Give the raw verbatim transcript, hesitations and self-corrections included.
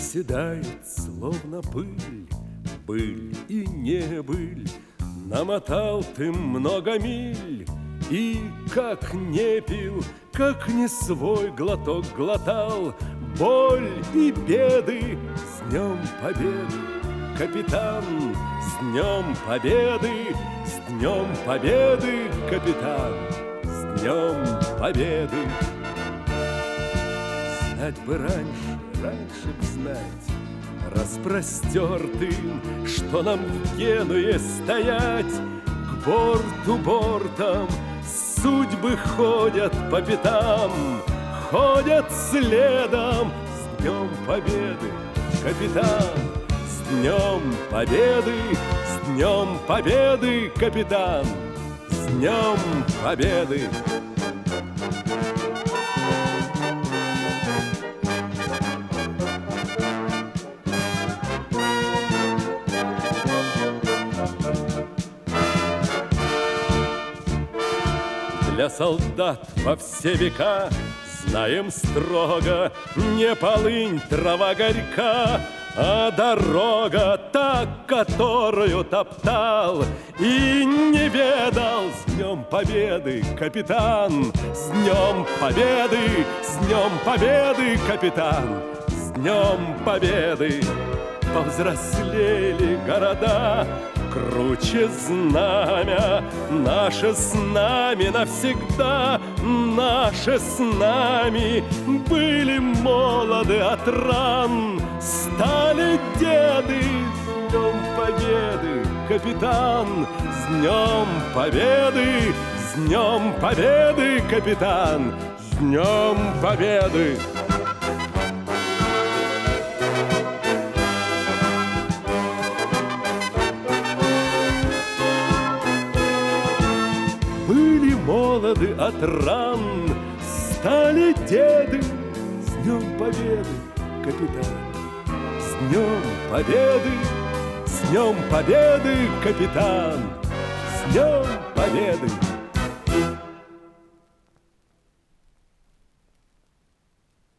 Оседает, словно пыль, быль и не быль. Намотал ты много миль, и как не пил, как не свой глоток глотал. Боль и беды, с днем победы, капитан, с днем победы, с днем победы, капитан, с днем победы. Знать бы раньше, раньше б знать, распростертым, что нам в Генуе стоять. К борту бортом судьбы ходят по пятам, ходят следом. С днем победы, капитан, с днем победы, с днем победы, капитан, с днем победы. Для солдат во все века знаем строго: не полынь, трава горька, а дорога та, которую топтал и не ведал. С днем победы, капитан, с днем победы, с днем победы, капитан, с днем победы. Повзрослели города, круче знамя, наше с нами навсегда, наше с нами. Были молоды от ран, стали деды. С днем победы, капитан, с днем победы, с днем победы, капитан, с днем победы. Были молоды от ран, стали деды. С днем победы, капитан, с днем победы, с днем победы, капитан, с днем победы.